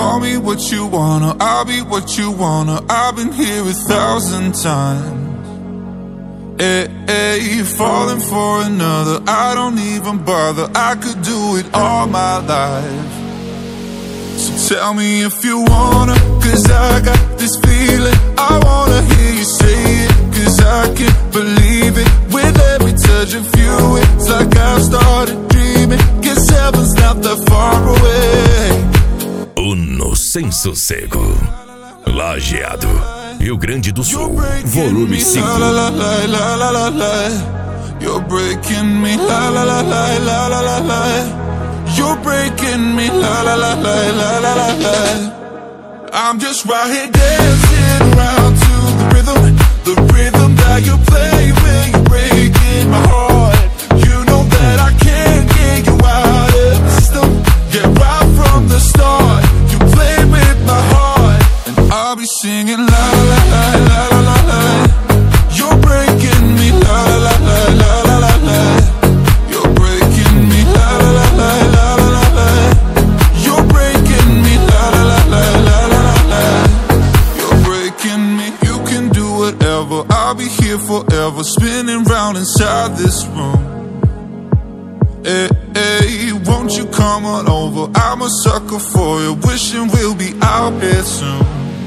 Call me what you wanna, I'll be what you wanna. I've been here 1,000 times. Hey, falling for another, I don't even bother. I could do it all my life. So tell me if you wanna, cause I got this feeling. I wanna hear you say it, cause I can't believe it. With every touch of you, it's like I've started dreaming. Guess heaven's not that far away. Uno Sem Sossego, Lajeado, Rio Grande do Sul, volume 5. You're breaking me, la la la la la la la la. You're breaking me, la la la la la la la la. I'm just right here dancing around to the rhythm that you play when you're breaking my heart. You know that I can't get you out of the system. Yeah, right from the start, you play with my heart, and I'll be singing la la la la la la la. You're breaking me, la la la la la la la. You're breaking me, la la la la la la la la. You're breaking me, la la la la la la la la. You're breaking me. You can do whatever, I'll be here forever, spinning round inside this room. Hey, won't you come on over? I'm a sucker for you, wishing we'll be out here soon.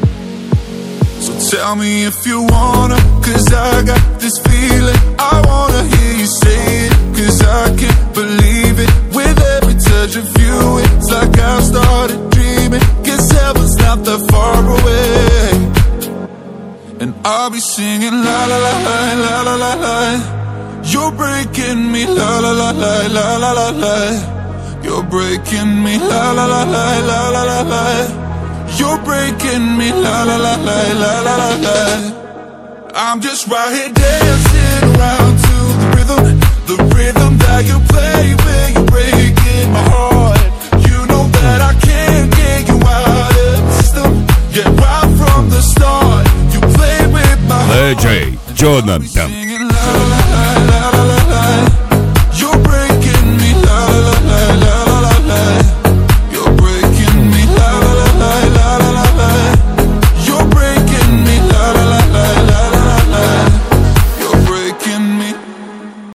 So tell me if you wanna, cause I got this feeling. I wanna hear you say it, cause I can't believe it. With every touch of you, it's like I've started dreaming. Guess heaven's not that far away. And I'll be singing la la la la la la la la. You're breaking me, la la la la la la la la. You're breaking me, la la la la la la la la. You're breaking me, la la la la la la la la. I'm just right here dancing around to the rhythm that you play when you're breaking my heart. You know that I can't get you out of the system. Yeah, right from the start, you play with my heart. DJ Jonathan.